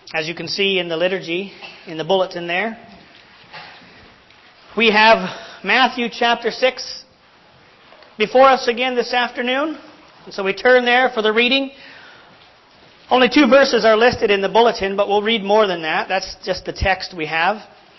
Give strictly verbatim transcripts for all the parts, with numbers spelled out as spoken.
As you can see in the liturgy, in the bulletin there, we have Matthew chapter six before us again this afternoon. And so we turn there for the reading. Only two verses are listed in the bulletin, but we'll read more than that. That's just the text we have.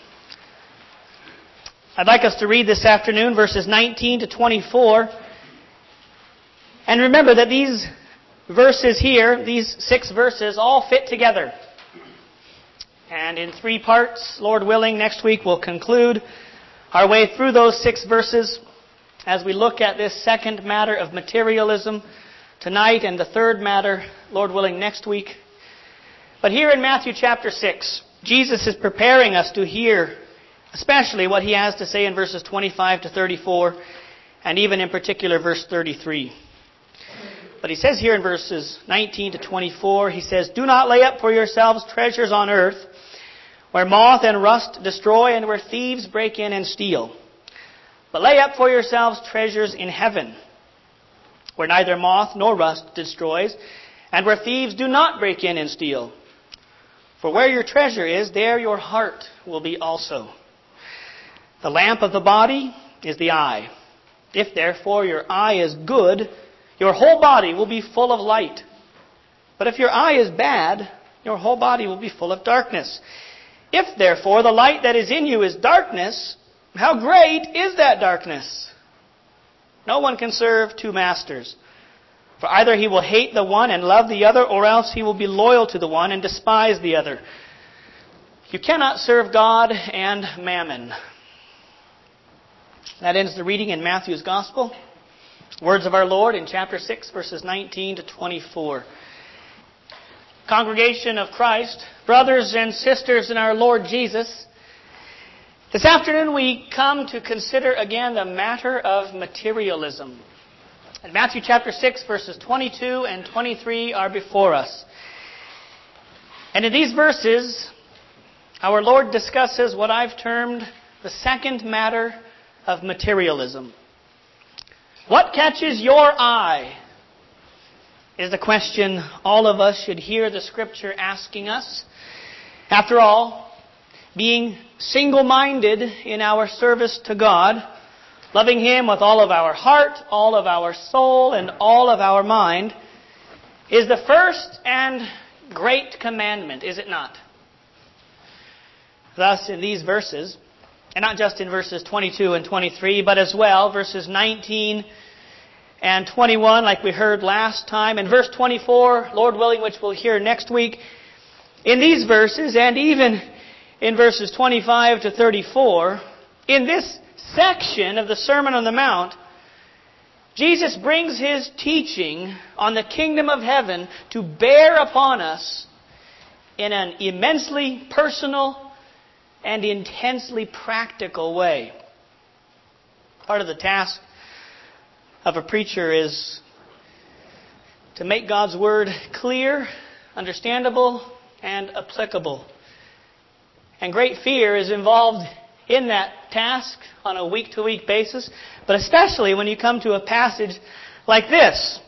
I'd like us to read this afternoon verses nineteen to twenty-four. And remember that these verses here, these six verses, all fit together. And in three parts, Lord willing, next week we'll conclude our way through those six verses as we look at this second matter of materialism tonight, and the third matter, Lord willing, next week. But here in Matthew chapter six, Jesus is preparing us to hear especially what he has to say in verses twenty-five to thirty-four, and even in particular verse thirty-three. But he says here in verses nineteen to twenty-four, he says, "Do not lay up for yourselves treasures on earth, where moth and rust destroy and where thieves break in and steal. But lay up for yourselves treasures in heaven, where neither moth nor rust destroys, and where thieves do not break in and steal. For where your treasure is, there your heart will be also. The lamp of the body is the eye. If therefore your eye is good, your whole body will be full of light. But if your eye is bad, your whole body will be full of darkness. If therefore the light that is in you is darkness, how great is that darkness? No one can serve two masters. For either he will hate the one and love the other, or else he will be loyal to the one and despise the other. You cannot serve God and mammon." That ends the reading in Matthew's Gospel. Words of our Lord in chapter six, verses nineteen to twenty-four. Congregation of Christ, brothers and sisters in our Lord Jesus, this afternoon we come to consider again the matter of materialism. And Matthew chapter six, verses twenty-two and twenty-three are before us. And in these verses, our Lord discusses what I've termed the second matter of materialism. What catches your eye is the question all of us should hear the Scripture asking us. After all, being single-minded in our service to God, loving Him with all of our heart, all of our soul, and all of our mind, is the first and great commandment, is it not? Thus, in these verses, and not just in verses twenty-two and twenty-three, but as well verses nineteen and twenty-one, like we heard last time, and verse twenty-four, Lord willing, which we'll hear next week. In these verses, and even in verses twenty-five to thirty-four, in this section of the Sermon on the Mount, Jesus brings His teaching on the kingdom of heaven to bear upon us in an immensely personal and intensely practical way. Part of the task of a preacher is to make God's Word clear, understandable, and applicable. And great fear is involved in that task on a week-to-week basis, but especially when you come to a passage like this.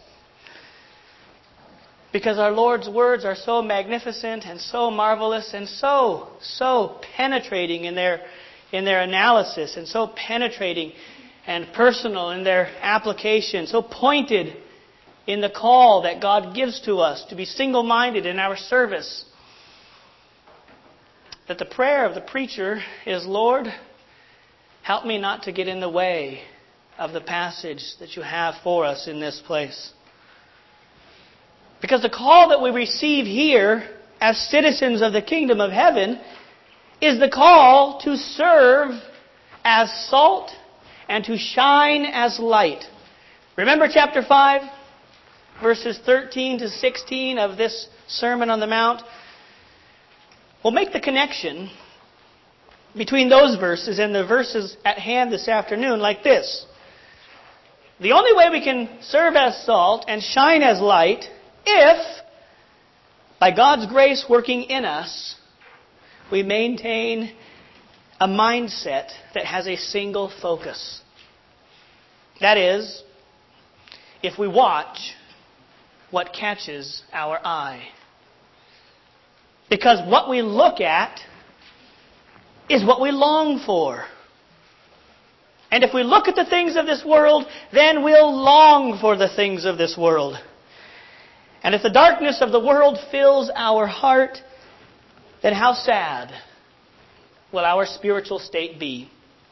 Because our Lord's words are so magnificent and so marvelous and so, so penetrating in their, in their analysis, and so penetrating and personal in their application, so pointed in the call that God gives to us to be single-minded in our service, that the prayer of the preacher is, "Lord, help me not to get in the way of the passage that you have for us in this place." Because the call that we receive here as citizens of the kingdom of heaven is the call to serve as salt and to shine as light. Remember chapter five, verses thirteen to sixteen of this Sermon on the Mount? We'll make the connection between those verses and the verses at hand this afternoon like this. The only way we can serve as salt and shine as light, if, by God's grace working in us, we maintain a mindset that has a single focus. That is, if we watch what catches our eye. Because what we look at is what we long for. And if we look at the things of this world, then we'll long for the things of this world. And if the darkness of the world fills our heart, then how sad will our spiritual state be?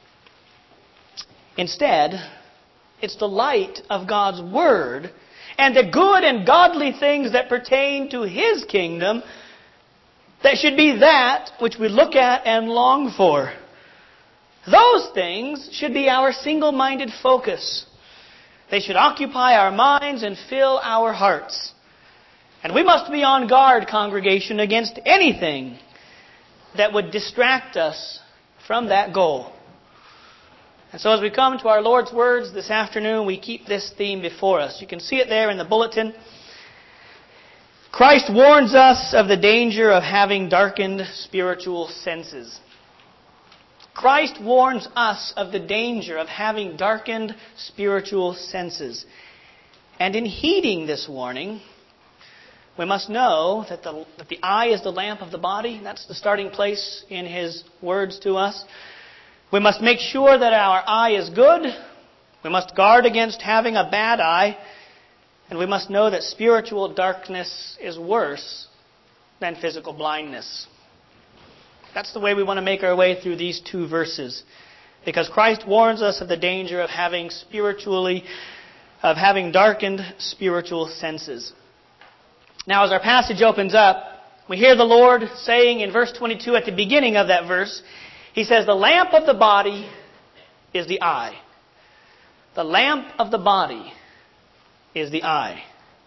Instead, it's the light of God's Word and the good and godly things that pertain to His kingdom that should be that which we look at and long for. Those things should be our single-minded focus. They should occupy our minds and fill our hearts. And we must be on guard, congregation, against anything that would distract us from that goal. And so as we come to our Lord's words this afternoon, we keep this theme before us. You can see it there in the bulletin. Christ warns us of the danger of having darkened spiritual senses. Christ warns us of the danger of having darkened spiritual senses. And in heeding this warning, we must know that the, that the eye is the lamp of the body. That's the starting place in His words to us. We must make sure that our eye is good. We must guard against having a bad eye. And we must know that spiritual darkness is worse than physical blindness. That's the way we want to make our way through these two verses. Because Christ warns us of the danger of having spiritually, of having darkened spiritual senses. Now, as our passage opens up, we hear the Lord saying in verse twenty-two, at the beginning of that verse, He says, the lamp of the body is the eye. The lamp of the body is the eye.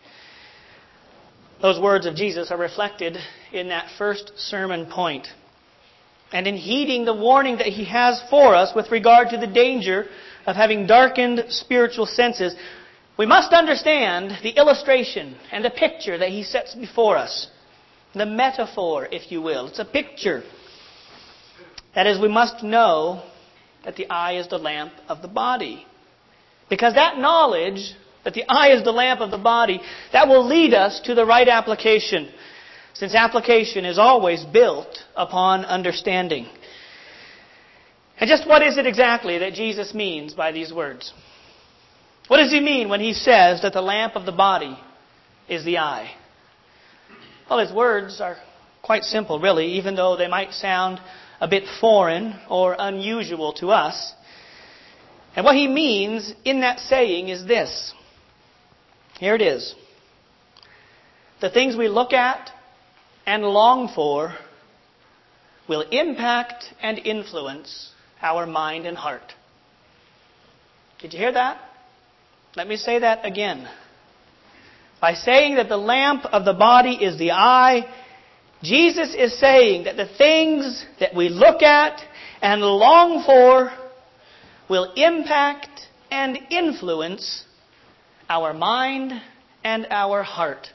Those words of Jesus are reflected in that first sermon point. And in heeding the warning that He has for us with regard to the danger of having darkened spiritual senses, we must understand the illustration and the picture that He sets before us. The metaphor, if you will. It's a picture. That is, we must know that the eye is the lamp of the body. Because that knowledge, that the eye is the lamp of the body, that will lead us to the right application. Since application is always built upon understanding. And just what is it exactly that Jesus means by these words? What does He mean when He says that the lamp of the body is the eye? Well, His words are quite simple, really, even though they might sound a bit foreign or unusual to us. And what He means in that saying is this. Here it is. The things we look at and long for will impact and influence our mind and heart. Did you hear that? Let me say that again. By saying that the lamp of the body is the eye, Jesus is saying that the things that we look at and long for will impact and influence our mind and our heart.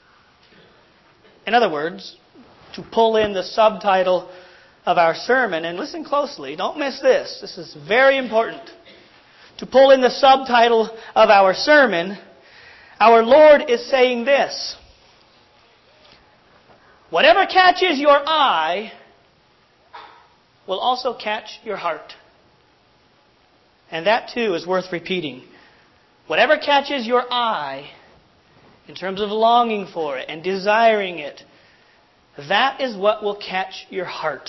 In other words, to pull in the subtitle of our sermon, and listen closely, don't miss this, this is very important. To pull in the subtitle of our sermon, our Lord is saying this. Whatever catches your eye will also catch your heart. And that too is worth repeating. Whatever catches your eye, in terms of longing for it and desiring it, that is what will catch your heart.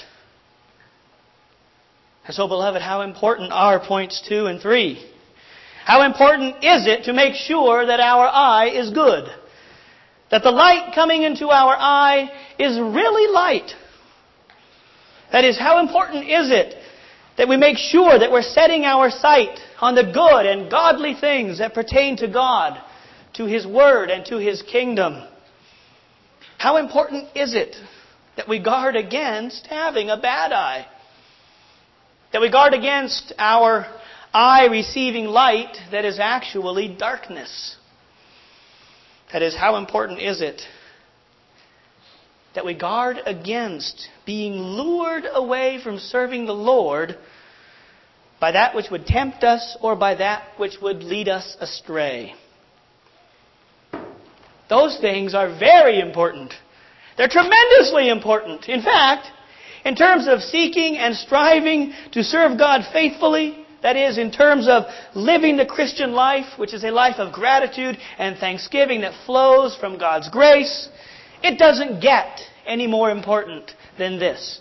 And so, beloved, how important are points two and three? How important is it to make sure that our eye is good? That the light coming into our eye is really light. That is, how important is it that we make sure that we're setting our sight on the good and godly things that pertain to God, to His Word, and to His kingdom? How important is it that we guard against having a bad eye? That we guard against our eye receiving light that is actually darkness? That is, how important is it that we guard against being lured away from serving the Lord by that which would tempt us or by that which would lead us astray? Those things are very important. They're tremendously important. In fact, in terms of seeking and striving to serve God faithfully, that is, in terms of living the Christian life, which is a life of gratitude and thanksgiving that flows from God's grace, it doesn't get any more important than this.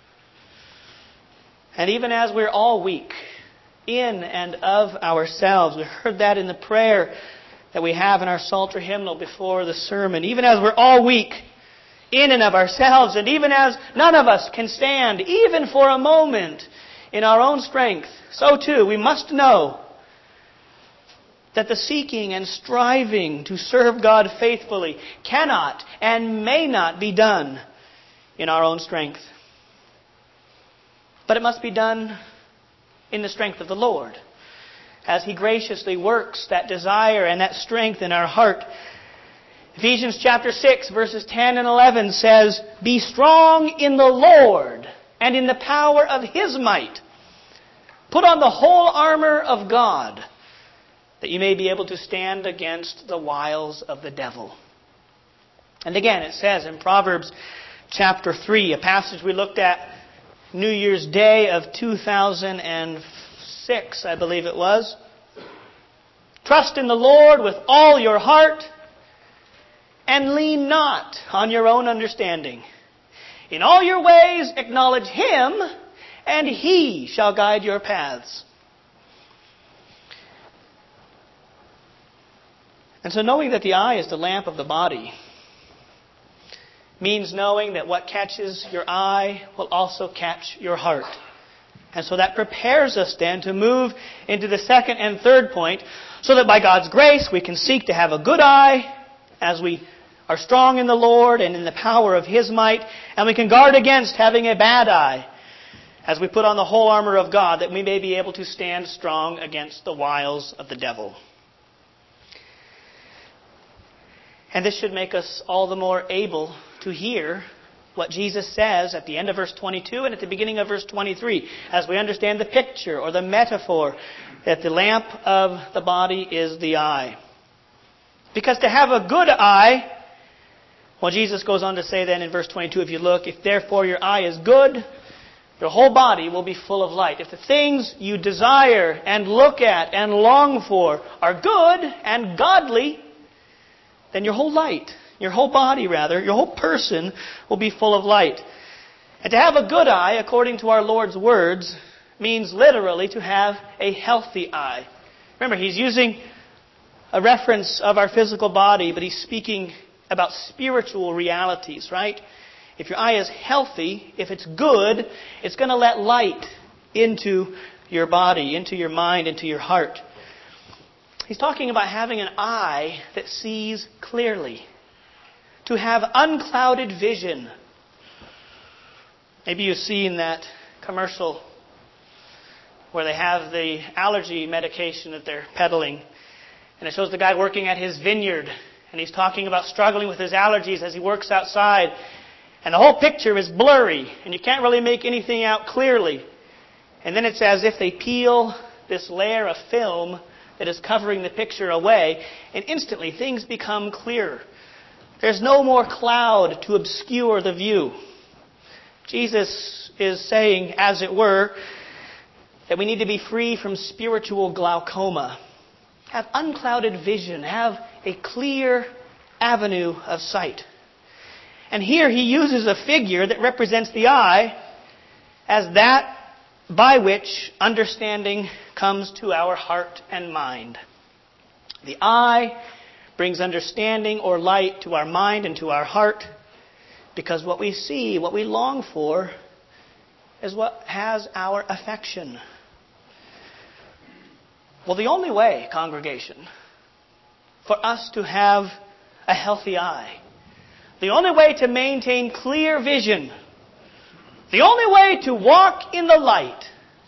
And even as we're all weak, in and of ourselves, we heard that in the prayer that we have in our Psalter hymnal before the sermon. Even as we're all weak, in and of ourselves, and even as none of us can stand, even for a moment, in our own strength, so too we must know that the seeking and striving to serve God faithfully cannot and may not be done in our own strength. But it must be done in the strength of the Lord, as He graciously works that desire and that strength in our heart. Ephesians chapter six, verses ten and eleven says, "Be strong in the Lord and in the power of His might. Put on the whole armor of God, that you may be able to stand against the wiles of the devil." And again, it says in Proverbs chapter three, a passage we looked at New Year's Day of two thousand six, I believe it was. "Trust in the Lord with all your heart, and lean not on your own understanding. In all your ways acknowledge Him, and He shall guide your paths." And so knowing that the eye is the lamp of the body means knowing that what catches your eye will also catch your heart. And so that prepares us then to move into the second and third point, so that by God's grace we can seek to have a good eye as we are strong in the Lord and in the power of His might, and we can guard against having a bad eye as we put on the whole armor of God, that we may be able to stand strong against the wiles of the devil. And this should make us all the more able to hear what Jesus says at the end of verse twenty-two and at the beginning of verse twenty-three, as we understand the picture or the metaphor that the lamp of the body is the eye. Because to have a good eye, well, Jesus goes on to say then in verse twenty-two, if you look, "If therefore your eye is good, your whole body will be full of light." If the things you desire and look at and long for are good and godly, then your whole light, your whole body rather, your whole person will be full of light. And to have a good eye, according to our Lord's words, means literally to have a healthy eye. Remember, He's using a reference of our physical body, but He's speaking about spiritual realities, right? If your eye is healthy, if it's good, it's going to let light into your body, into your mind, into your heart. He's talking about having an eye that sees clearly, to have unclouded vision. Maybe you've seen that commercial where they have the allergy medication that they're peddling, and it shows the guy working at his vineyard, and he's talking about struggling with his allergies as he works outside, and the whole picture is blurry, and you can't really make anything out clearly. And then it's as if they peel this layer of film that is covering the picture away, and instantly things become clearer. There's no more cloud to obscure the view. Jesus is saying, as it were, that we need to be free from spiritual glaucoma. Have unclouded vision. Have a clear avenue of sight. And here he uses a figure that represents the eye as that by which understanding comes to our heart and mind. The eye brings understanding or light to our mind and to our heart, because what we see, what we long for, is what has our affection. Well, the only way, congregation, for us to have a healthy eye, the only way to maintain clear vision, the only way to walk in the light,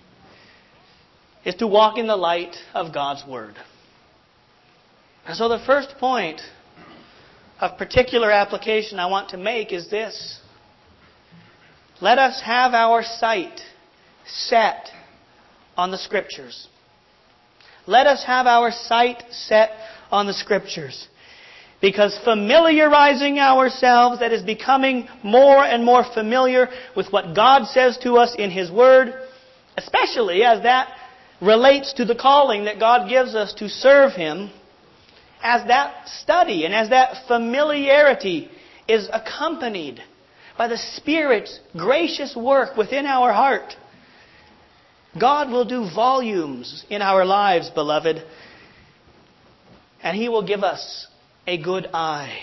is to walk in the light of God's Word. And so the first point of particular application I want to make is this. Let us have our sight set on the Scriptures. Let us have our sight set on the Scriptures. Because familiarizing ourselves, that is becoming more and more familiar with what God says to us in His Word, especially as that relates to the calling that God gives us to serve Him, as that study and as that familiarity is accompanied by the Spirit's gracious work within our heart, God will do volumes in our lives, beloved, and He will give us a good eye.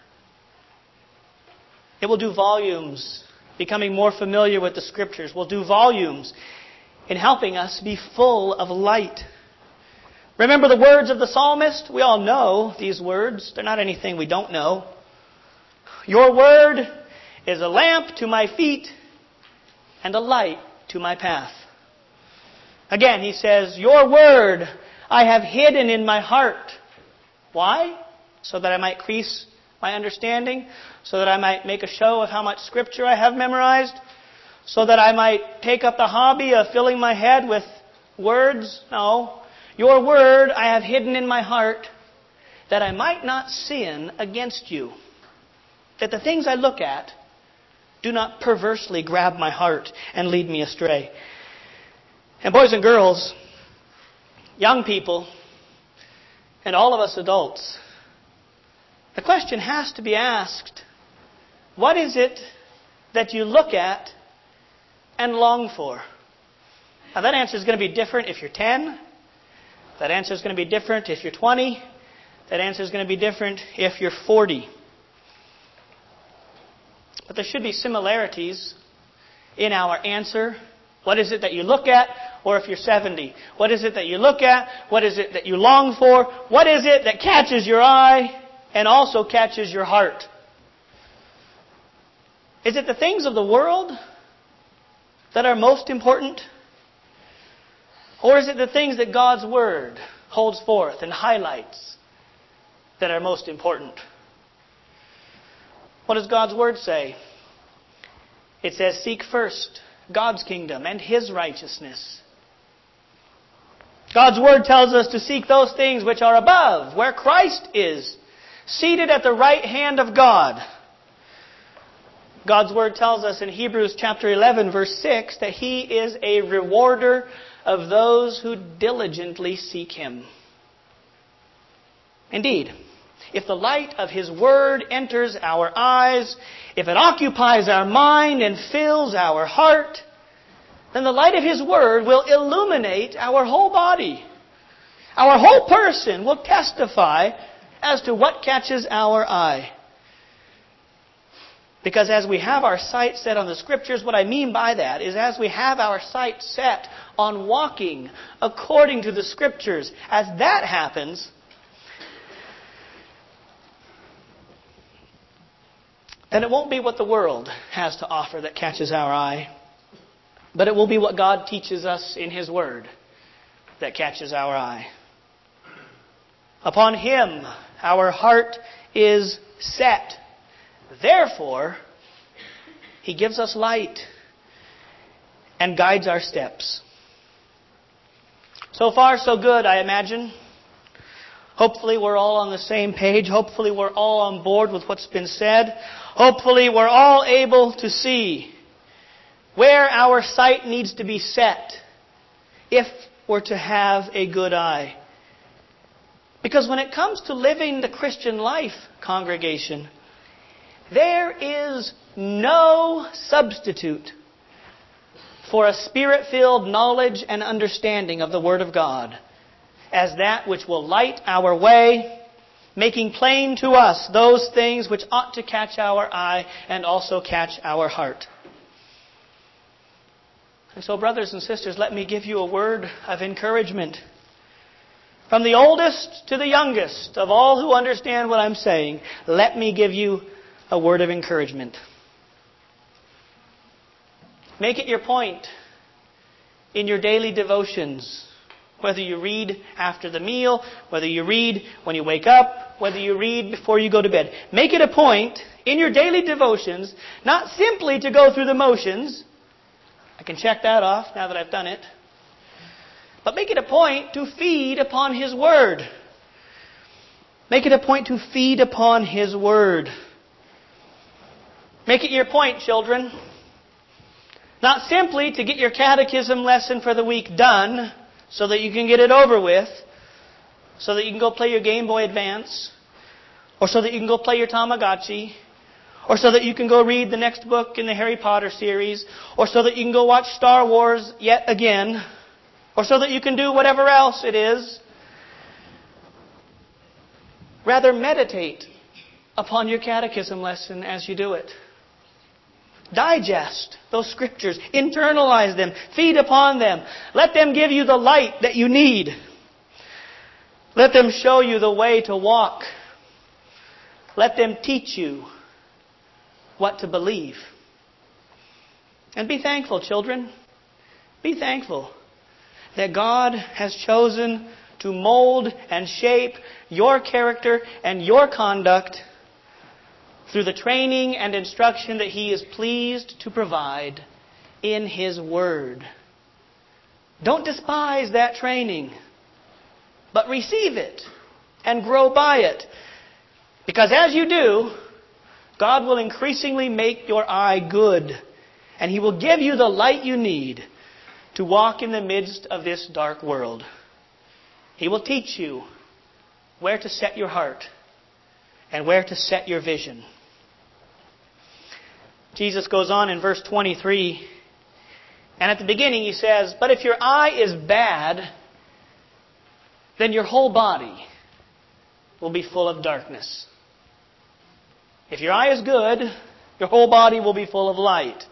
It will do volumes, becoming more familiar with the Scriptures, will do volumes in helping us be full of light. Remember the words of the psalmist? We all know these words. They're not anything we don't know. Your word is a lamp to my feet and a light to my path. Again, he says, your word I have hidden in my heart. Why? So that I might increase my understanding? So that I might make a show of how much Scripture I have memorized? So that I might take up the hobby of filling my head with words? No. Your word I have hidden in my heart, that I might not sin against you. That the things I look at do not perversely grab my heart and lead me astray. And boys and girls, young people, and all of us adults, the question has to be asked, what is it that you look at and long for? Now that answer is going to be different if you're ten. That answer is going to be different if you're twenty. That answer is going to be different if you're forty. But there should be similarities in our answer. What is it that you look at? Or if you're seventy, what is it that you look at? What is it that you long for? What is it that catches your eye and also catches your heart? Is it the things of the world that are most important? Or is it the things that God's Word holds forth and highlights that are most important? What does God's Word say? It says, seek first God's kingdom and His righteousness. God's Word tells us to seek those things which are above, where Christ is, seated at the right hand of God. God's Word tells us in Hebrews chapter eleven, verse six, that He is a rewarder of those who diligently seek Him. Indeed, if the light of His Word enters our eyes, if it occupies our mind and fills our heart, then the light of His Word will illuminate our whole body. Our whole person will testify as to what catches our eye. Because as we have our sight set on the Scriptures, what I mean by that is as we have our sight set on walking according to the Scriptures, as that happens, then it won't be what the world has to offer that catches our eye, but it will be what God teaches us in His Word that catches our eye. Upon Him our heart is set. Therefore, He gives us light and guides our steps. So far, so good, I imagine. Hopefully we're all on the same page. Hopefully we're all on board with what's been said. Hopefully we're all able to see where our sight needs to be set if we're to have a good eye. Because when it comes to living the Christian life, congregation, there is no substitute for a Spirit-filled knowledge and understanding of the Word of God as that which will light our way, making plain to us those things which ought to catch our eye and also catch our heart. And so, brothers and sisters, let me give you a word of encouragement. From the oldest to the youngest of all who understand what I'm saying, let me give you a word of encouragement. Make it your point in your daily devotions, whether you read after the meal, whether you read when you wake up, whether you read before you go to bed. Make it a point in your daily devotions, not simply to go through the motions. I can check that off now that I've done it. But make it a point to feed upon His Word. Make it a point to feed upon His Word. Make it your point, children. Not simply to get your catechism lesson for the week done so that you can get it over with, so that you can go play your Game Boy Advance, or so that you can go play your Tamagotchi, or so that you can go read the next book in the Harry Potter series, or so that you can go watch Star Wars yet again, or so that you can do whatever else it is. Rather, meditate upon your catechism lesson as you do it. Digest those scriptures. Internalize them. Feed upon them. Let them give you the light that you need. Let them show you the way to walk. Let them teach you what to believe. And be thankful, children. Be thankful that God has chosen to mold and shape your character and your conduct through the training and instruction that He is pleased to provide in His Word. Don't despise that training, but receive it and grow by it. Because as you do, God will increasingly make your eye good, and He will give you the light you need to walk in the midst of this dark world. He will teach you where to set your heart and where to set your vision. Jesus goes on in verse twenty-three, and at the beginning He says, "But if your eye is bad, then your whole body will be full of darkness." If your eye is good, your whole body will be full of light.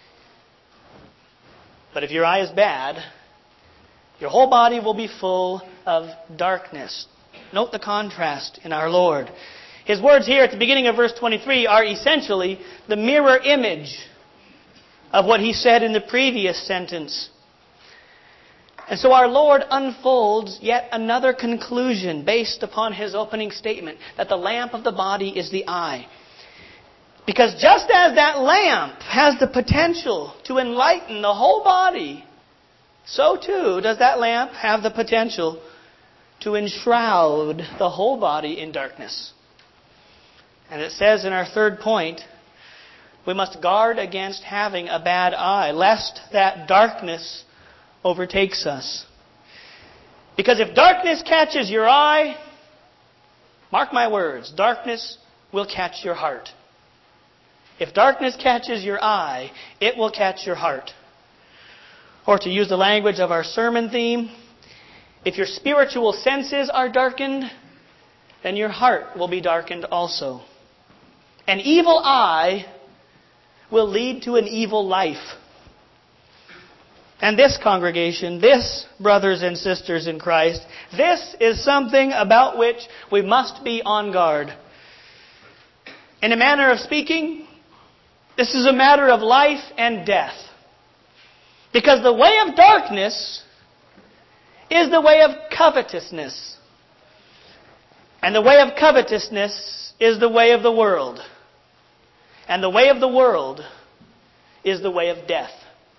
But if your eye is bad, your whole body will be full of darkness. Note the contrast in our Lord. His words here at the beginning of verse twenty-three are essentially the mirror image of what He said in the previous sentence. And so our Lord unfolds yet another conclusion based upon His opening statement, that the lamp of the body is the eye. Because just as that lamp has the potential to enlighten the whole body, so too does that lamp have the potential to enshroud the whole body in darkness. And it says in our third point, we must guard against having a bad eye, lest that darkness overtakes us. Because if darkness catches your eye, mark my words, darkness will catch your heart. If darkness catches your eye, it will catch your heart. Or to use the language of our sermon theme, if your spiritual senses are darkened, then your heart will be darkened also. An evil eye will lead to an evil life. And this congregation, this, brothers and sisters in Christ, this is something about which we must be on guard. In a manner of speaking, this is a matter of life and death. Because the way of darkness is the way of covetousness. And the way of covetousness is the way of the world. And the way of the world is the way of death.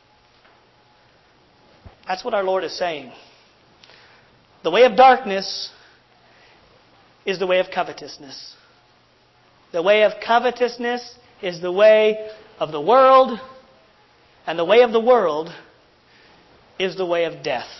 That's what our Lord is saying. The way of darkness is the way of covetousness. The way of covetousness is the way of the world, and the way of the world is the way of death.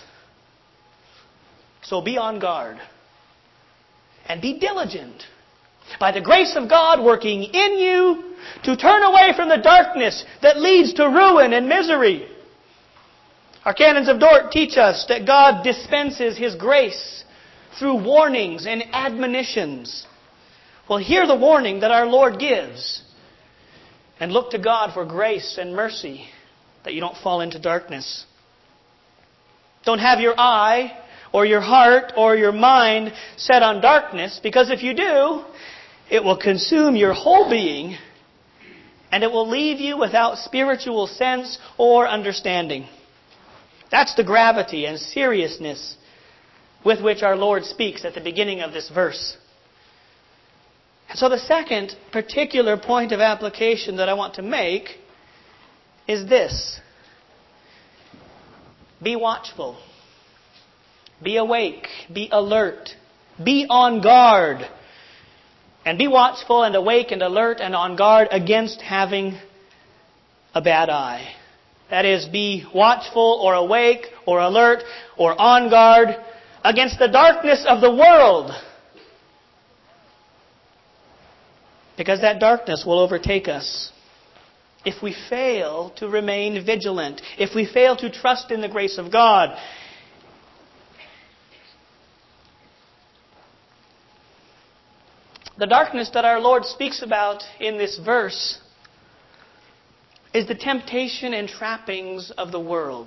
So be on guard, and be diligent, by the grace of God working in you, to turn away from the darkness that leads to ruin and misery. Our canons of Dort teach us that God dispenses His grace through warnings and admonitions. Well, hear the warning that our Lord gives, and look to God for grace and mercy that you don't fall into darkness. Don't have your eye or your heart or your mind set on darkness, because if you do, it will consume your whole being, and it will leave you without spiritual sense or understanding. That's the gravity and seriousness with which our Lord speaks at the beginning of this verse. And so the second particular point of application that I want to make is this. Be watchful. Be awake. Be alert. Be on guard And be watchful and awake and alert and on guard against having a bad eye. That is, be watchful or awake or alert or on guard against the darkness of the world. Because that darkness will overtake us if we fail to remain vigilant, if we fail to trust in the grace of God. The darkness that our Lord speaks about in this verse is the temptation and trappings of the world.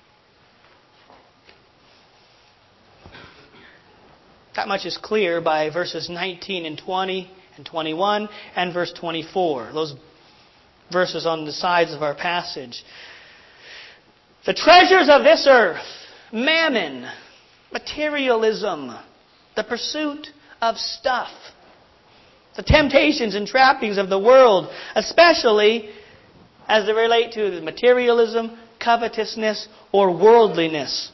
That much is clear by verses nineteen and twenty and twenty-one and verse twenty-four. Those verses on the sides of our passage. The treasures of this earth, mammon, materialism, the pursuit of stuff, the temptations and trappings of the world, especially as they relate to materialism, covetousness, or worldliness.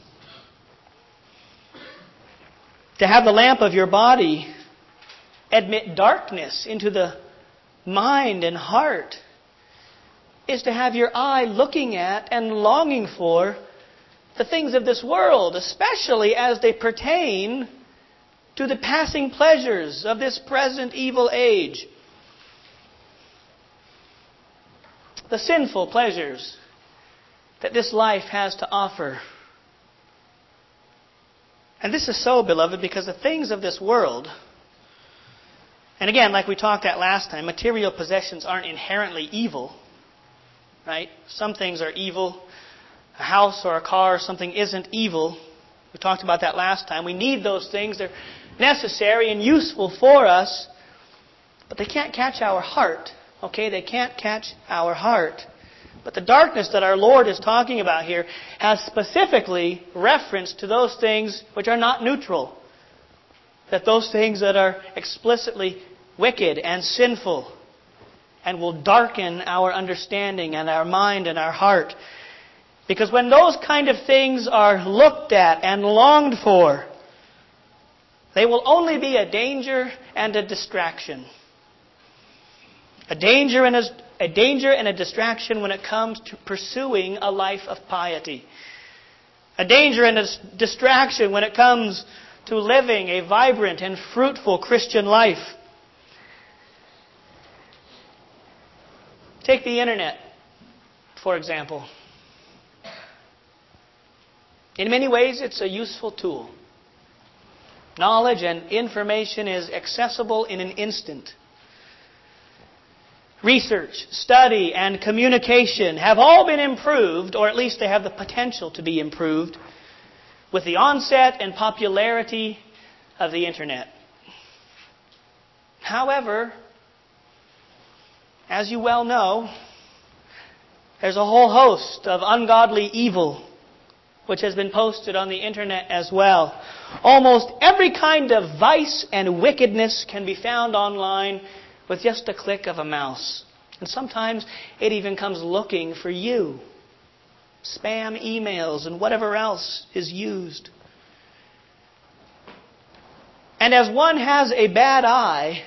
To have the lamp of your body admit darkness into the mind and heart is to have your eye looking at and longing for the things of this world, especially as they pertain to the passing pleasures of this present evil age. The sinful pleasures that this life has to offer. And this is so, beloved, because the things of this world, and again, like we talked at last time, material possessions aren't inherently evil, right? Some things are evil. A house or a car or something isn't evil. We talked about that last time. We need those things. They're necessary and useful for us, but they can't catch our heart. Okay, they can't catch our heart. But the darkness that our Lord is talking about here has specifically reference to those things which are not neutral. That those things that are explicitly wicked and sinful and will darken our understanding and our mind and our heart. Because when those kind of things are looked at and longed for, they will only be a danger and a distraction. A danger and a, a danger and a distraction when it comes to pursuing a life of piety. A danger and a distraction when it comes to living a vibrant and fruitful Christian life. Take the internet, for example. In many ways, it's a useful tool. Knowledge and information is accessible in an instant. Research, study, and communication have all been improved, or at least they have the potential to be improved, with the onset and popularity of the internet. However, as you well know, there's a whole host of ungodly evil which has been posted on the internet as well. Almost every kind of vice and wickedness can be found online with just a click of a mouse. And sometimes it even comes looking for you. Spam emails and whatever else is used. And as one has a bad eye,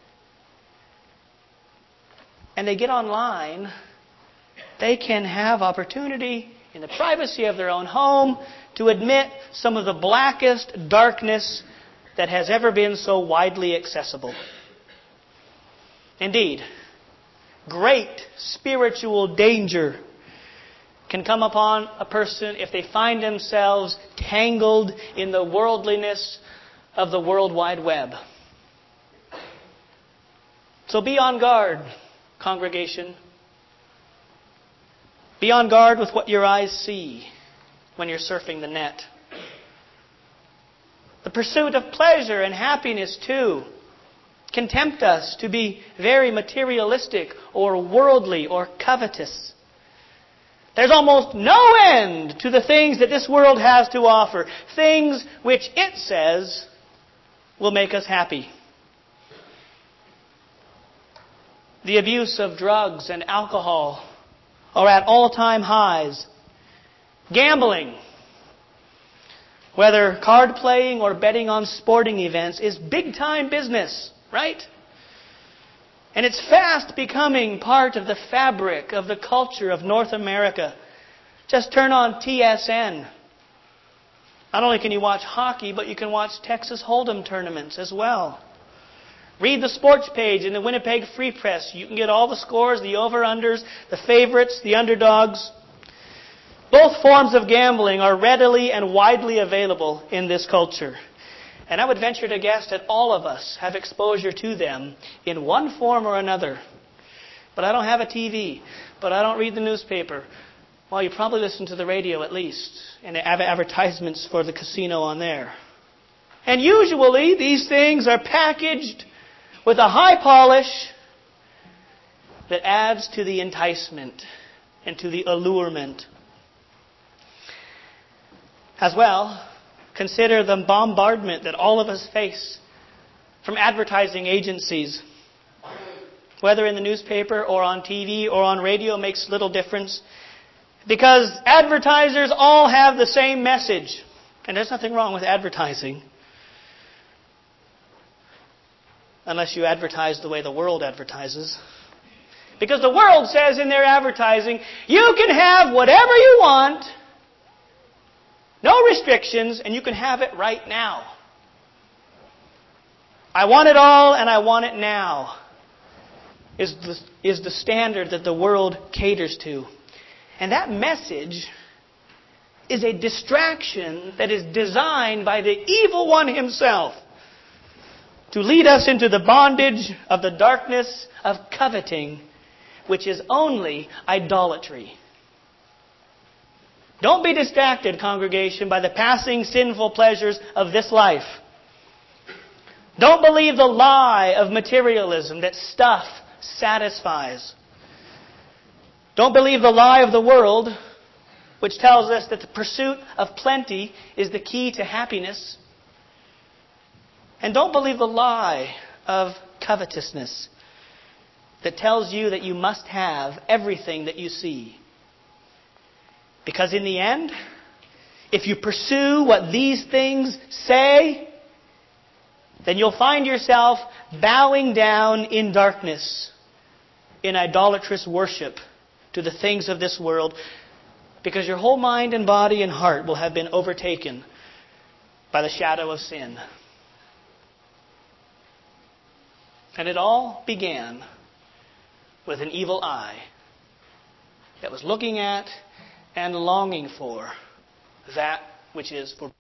and they get online, they can have opportunity in the privacy of their own home to admit some of the blackest darkness that has ever been so widely accessible. Indeed, great spiritual danger can come upon a person if they find themselves tangled in the worldliness of the World Wide Web. So be on guard, congregation. Be on guard with what your eyes see when you're surfing the net. The pursuit of pleasure and happiness, too, can tempt us to be very materialistic or worldly or covetous. There's almost no end to the things that this world has to offer. Things which it says will make us happy. The abuse of drugs and alcohol are at all-time highs. Gambling, whether card playing or betting on sporting events, is big-time business, right? And it's fast becoming part of the fabric of the culture of North America. Just turn on T S N. Not only can you watch hockey, but you can watch Texas Hold'em tournaments as well. Read the sports page in the Winnipeg Free Press. You can get all the scores, the over-unders, the favorites, the underdogs. Both forms of gambling are readily and widely available in this culture. And I would venture to guess that all of us have exposure to them in one form or another. But I don't have a T V. But I don't read the newspaper. Well, you probably listen to the radio at least. And they have advertisements for the casino on there. And usually these things are packaged with a high polish that adds to the enticement and to the allurement. As well, consider the bombardment that all of us face from advertising agencies. Whether in the newspaper or on T V or on radio makes little difference. Because advertisers all have the same message. And there's nothing wrong with advertising. Unless you advertise the way the world advertises. Because the world says in their advertising, you can have whatever you want, no restrictions, and you can have it right now. I want it all and I want it now is the, is the standard that the world caters to. And that message is a distraction that is designed by the evil one himself to lead us into the bondage of the darkness of coveting, which is only idolatry. Don't be distracted, congregation, by the passing sinful pleasures of this life. Don't believe the lie of materialism that stuff satisfies. Don't believe the lie of the world, which tells us that the pursuit of plenty is the key to happiness. And don't believe the lie of covetousness that tells you that you must have everything that you see. Because in the end, if you pursue what these things say, then you'll find yourself bowing down in darkness, in idolatrous worship to the things of this world, because your whole mind and body and heart will have been overtaken by the shadow of sin. And it all began with an evil eye that was looking at and longing for that which is for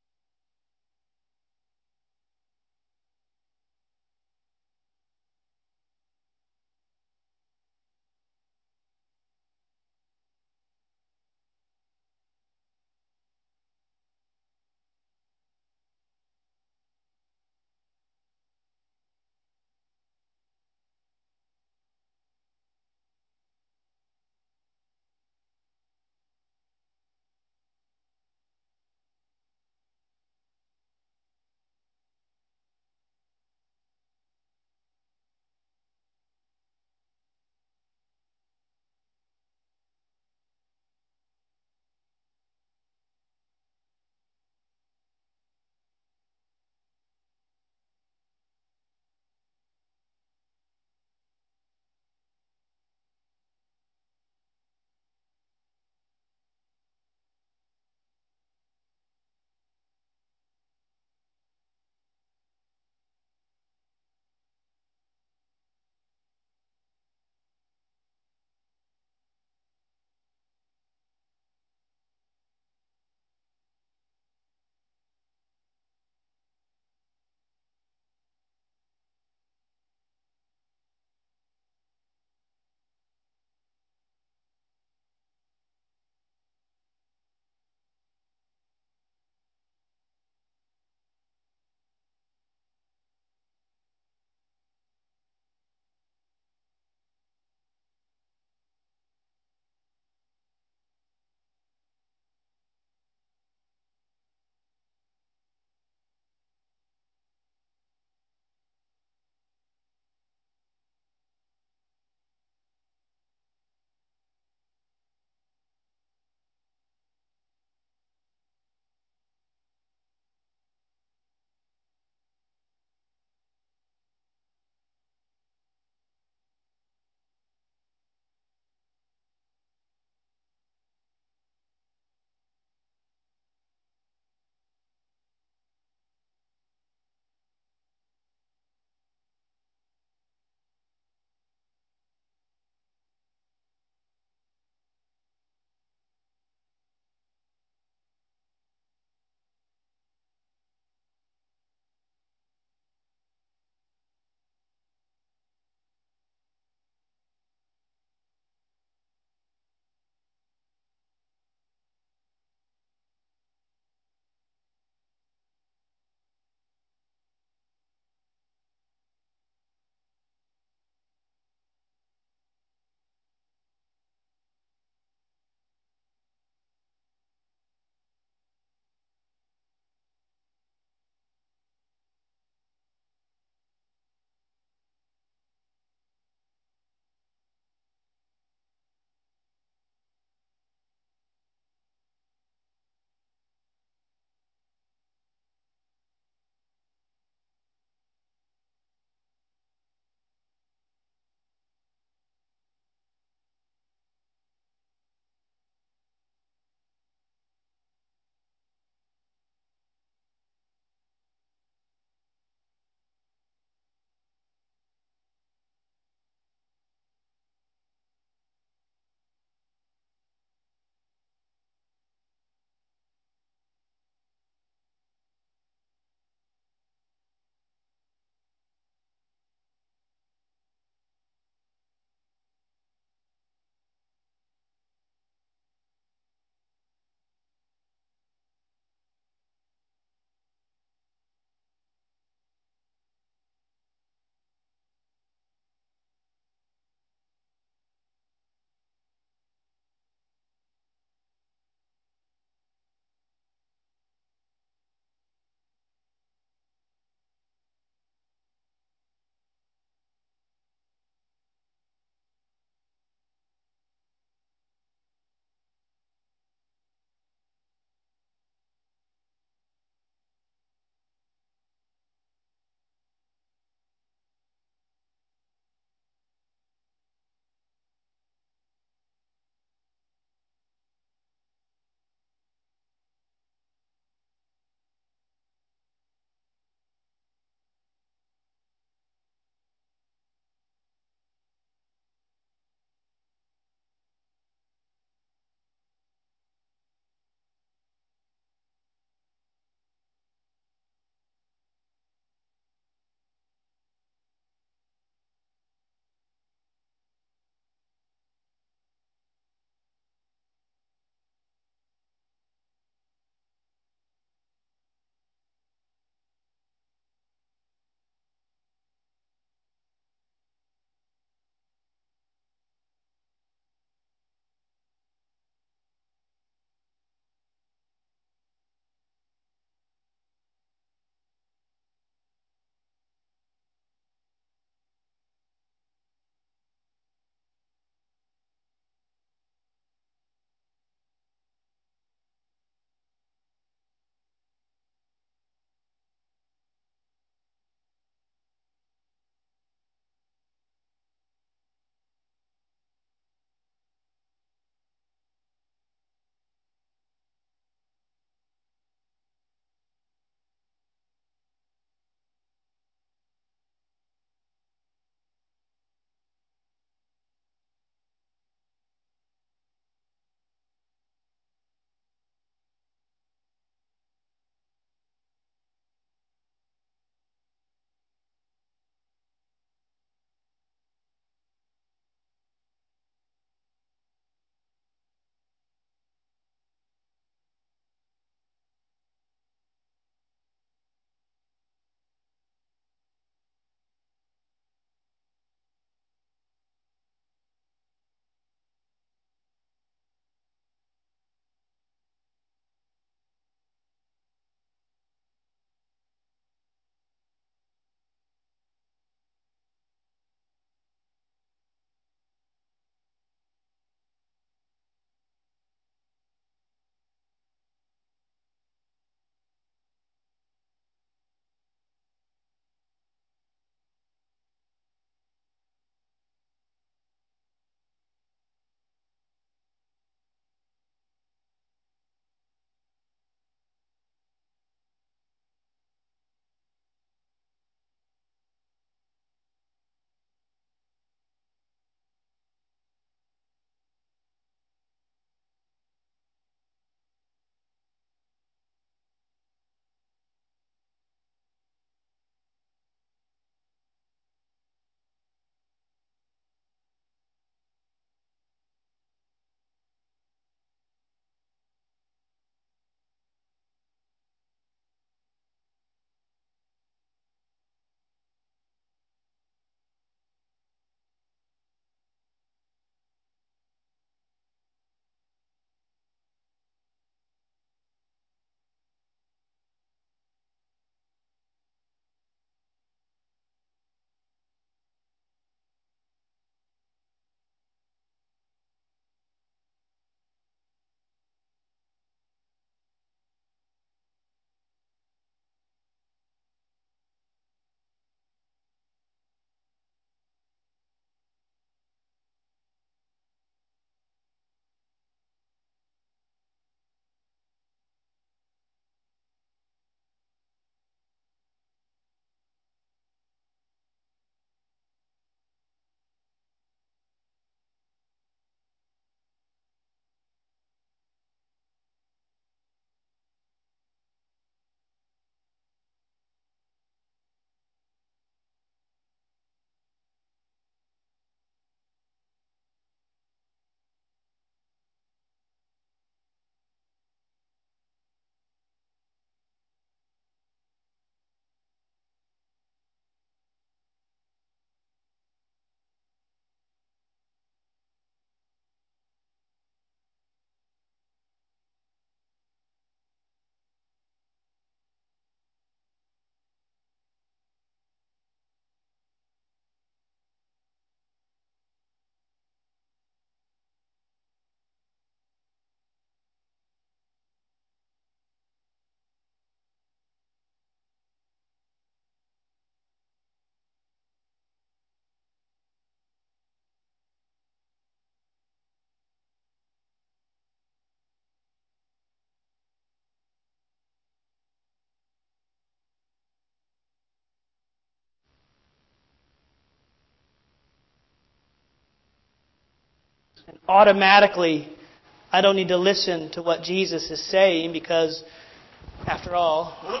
And automatically, I don't need to listen to what Jesus is saying because, after all,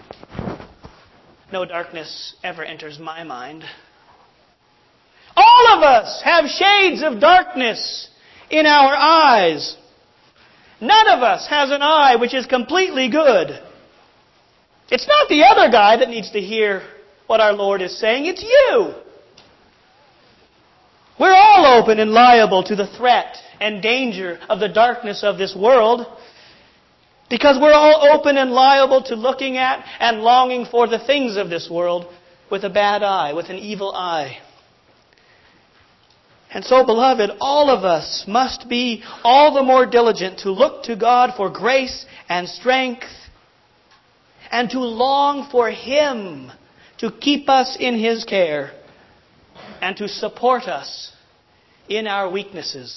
no darkness ever enters my mind. All of us have shades of darkness in our eyes. None of us has an eye which is completely good. It's not the other guy that needs to hear what our Lord is saying. It's you. We're all open and liable to the threat and danger of the darkness of this world because we're all open and liable to looking at and longing for the things of this world with a bad eye, with an evil eye. And so, beloved, all of us must be all the more diligent to look to God for grace and strength and to long for Him to keep us in His care and to support us in our weaknesses.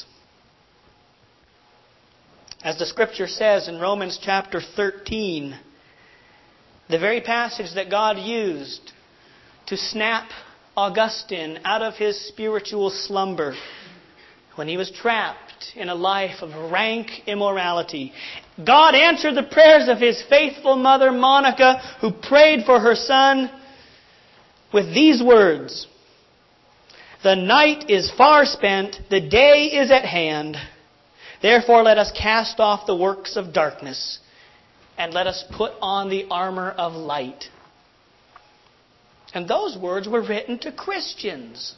As the Scripture says in Romans chapter thirteen, the very passage that God used to snap Augustine out of his spiritual slumber when he was trapped in a life of rank immorality. God answered the prayers of His faithful mother Monica, who prayed for her son with these words: "The night is far spent, the day is at hand. Therefore let us cast off the works of darkness, and let us put on the armor of light." And those words were written to Christians.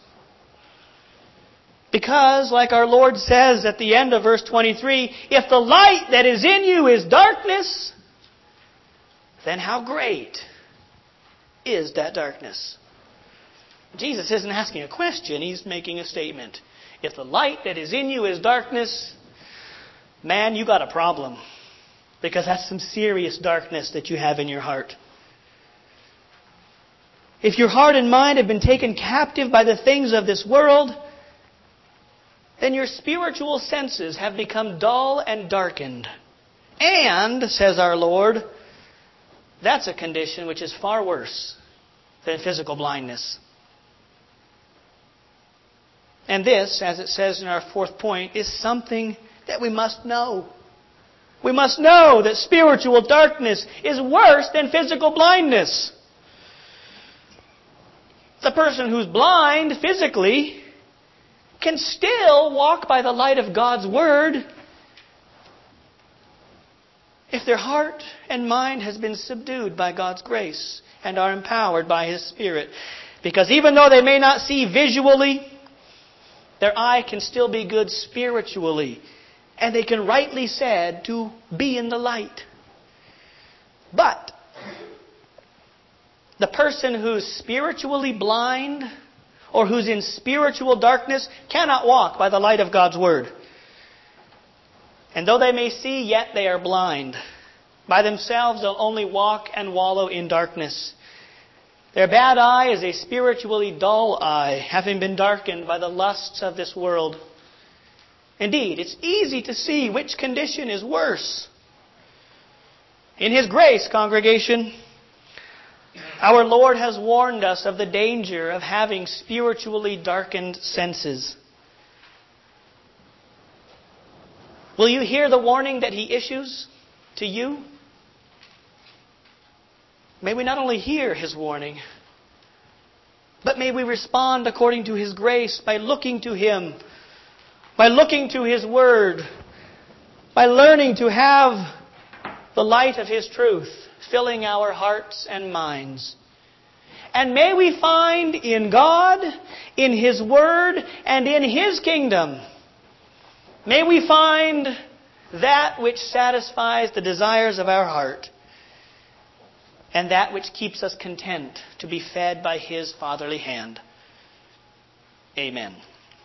Because, like our Lord says at the end of verse twenty-three, if the light that is in you is darkness, then how great is that darkness? Jesus isn't asking a question, He's making a statement. If the light that is in you is darkness, man, you got a problem. Because that's some serious darkness that you have in your heart. If your heart and mind have been taken captive by the things of this world, then your spiritual senses have become dull and darkened. And, says our Lord, that's a condition which is far worse than physical blindness. And this, as it says in our fourth point, is something that we must know. We must know that spiritual darkness is worse than physical blindness. The person who's blind physically can still walk by the light of God's Word if their heart and mind has been subdued by God's grace and are empowered by His Spirit. Because even though they may not see visually, their eye can still be good spiritually. And they can rightly said to be in the light. But the person who's spiritually blind or who's in spiritual darkness cannot walk by the light of God's Word. And though they may see, yet they are blind. By themselves they'll only walk and wallow in darkness. Their bad eye is a spiritually dull eye, having been darkened by the lusts of this world. Indeed, it's easy to see which condition is worse. In His grace, congregation, our Lord has warned us of the danger of having spiritually darkened senses. Will you hear the warning that He issues to you? May we not only hear His warning, but may we respond according to His grace by looking to Him, by looking to His Word, by learning to have the light of His truth filling our hearts and minds. And may we find in God, in His Word, and in His kingdom, may we find that which satisfies the desires of our heart and that which keeps us content to be fed by His fatherly hand. Amen.